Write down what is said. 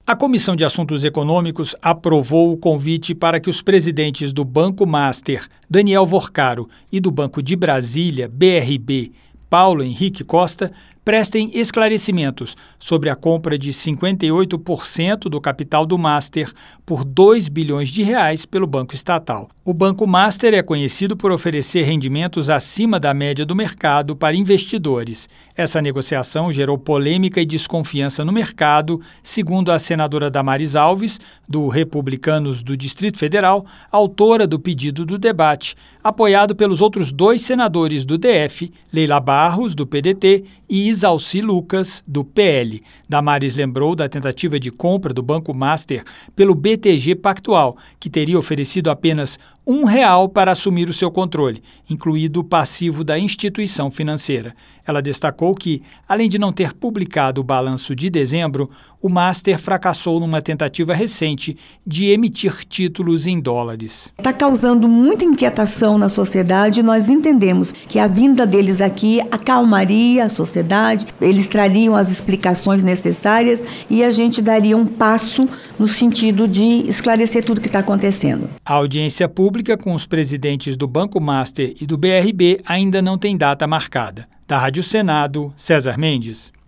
A Comissão de Assuntos Econômicos aprovou o convite para que os presidentes do Banco Master, Daniel Vorcaro, e do Banco de Brasília, BRB, Paulo Henrique Costa, prestem esclarecimentos sobre a compra de 58% do capital do Master por R$2 bilhões pelo Banco Estatal. O Banco Master é conhecido por oferecer rendimentos acima da média do mercado para investidores. Essa negociação gerou polêmica e desconfiança no mercado, segundo a senadora Damares Alves, do Republicanos do Distrito Federal, autora do pedido do debate, apoiado pelos outros 2 senadores do DF, Leila Barros, do PDT, e Isalci Lucas, do PL. Damares lembrou da tentativa de compra do Banco Master pelo BTG Pactual, que teria oferecido apenas R$1 para assumir o seu controle, incluído o passivo da instituição financeira. Ela destacou que, além de não ter publicado o balanço de dezembro, o Master fracassou numa tentativa recente de emitir títulos em dólares. Está causando muita inquietação na sociedade. Nós entendemos que a vinda deles aqui acalmaria a sociedade, eles trariam as explicações necessárias e a gente daria um passo no sentido de esclarecer tudo o que está acontecendo. A audiência pública com os presidentes do Banco Master e do BRB ainda não tem data marcada. Da Rádio Senado, César Mendes.